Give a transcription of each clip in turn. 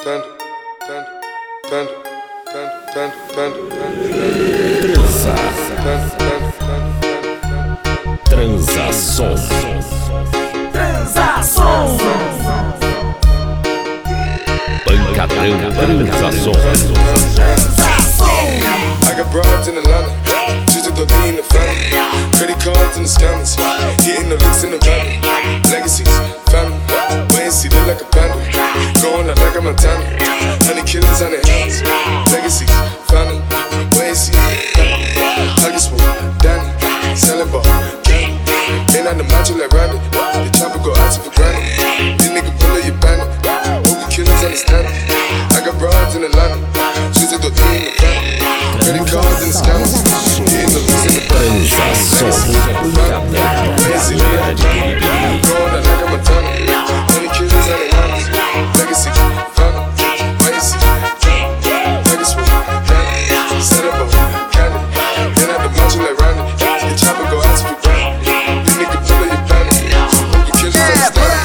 Transação. Pancadão, transação. I got broads in Atlanta, just to throw in the family. Credit cards and the scammers, hitting the licks in the van. Legacies, family, wait and see, look like a panda. Going out like a Montana, 100 killers on their hands. Legacies, family, wait and see, family. Pockets full, Danny, selling ball, candy. Ain't on the macho like Randy, the chopper go out to for granted. This nigga pull up your bandit, hope the killers understand it. I got broads in Atlanta, just to throw in the family. Credit cards and the scammers, hitting the licks in the van. Going out like a Montana, 100 killers on their hands. Legacy, family, wait and see, pockets full, Danny, selling ball, candy. Ain't on the macho like Randy, the chopper go out to for granted. This nigga pull up your bandit, hope the killers understand it.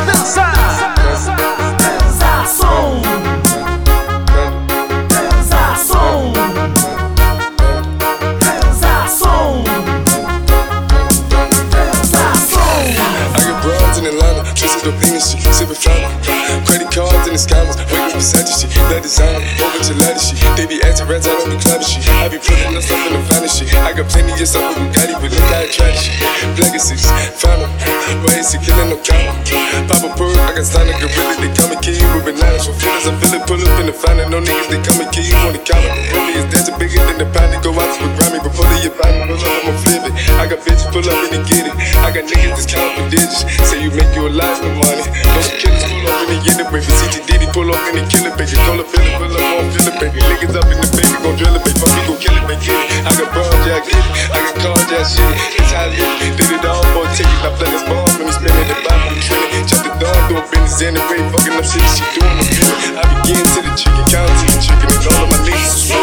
Credit cards and the scammers, waiting for such shit. That designer, over to ladder shit. They be acting rats, I don't be clapping shit. I be putting us up in the finest shit. I got plenty just up with Bugatti, but look how I try shit. Legacies, final, ways to killing no counter. Pop a perk, I got signed a gorilla. They come and kill you with bananas. For feelings, I feel it, pull up in the final. No niggas, they come and kill you on the counter. Really, it's dancing bigger than the pound. They go out to a Grammy, but pull up your body, pull up, I'ma flip it. I got bitches, pull up and they get it. I got niggas that's counting for digits. Say you make you a lot of money. Those killers pull up and they get it, baby. CTD pull up and they kill it, baby. Call a feeling, pull up, won't feel it, baby. Niggas up in the baby, gon' drill it, baby. Fuck me, gon' kill it, baby. Get it. I got broad, yeah, I get it. I got cars, yeah, shit. It's how I live. Did it all for a ticket. I play this ball, let me spin it, the bottom of the training. Chop the dog, doing business in the way. Fucking up shit, she doing the feeling. I begin to the chicken, count to the chicken, and all of my niggas is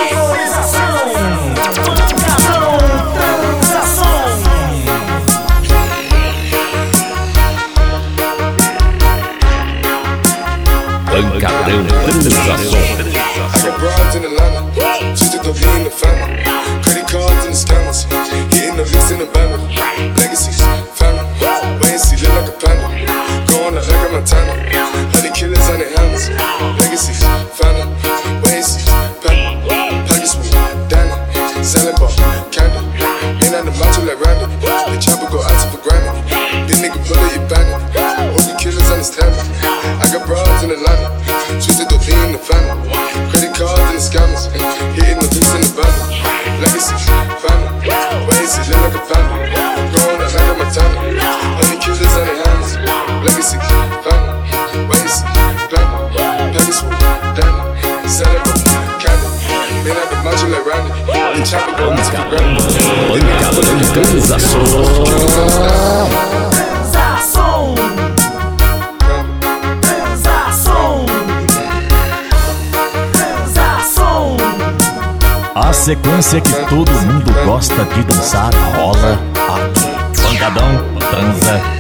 Pancadão, transação. I got broads in Atlanta, just to throw in the family. Credit cards and the scammers, hitting the licks in the van. Legacies, family, wait and see, look like a panda. Going out like a Montana, 100 killers on their hands. Legacies, family, wait and see, family. Pockets full, Danny, selling ball, candy. Ain't on the macho like Randy, the chopper go out to for granted. This nigga pull up your bandit, hope the killers understand it. I got broads in Atlanta, twisted the V in the family. Credit cards and the scammers, hitting the licks in the van. Legacy, family, wait and see, look like a panda. Going out like a Montana, 100 killers on their hands. Legacy, family, wait and see, family. Pockets full, Danny, selling ball, candy. Ain't on the macho like Randy, the chopper go out to for granted. Pancadão, transação. A sequência que todo mundo gosta de dançar rola aqui. Pancadão, transa.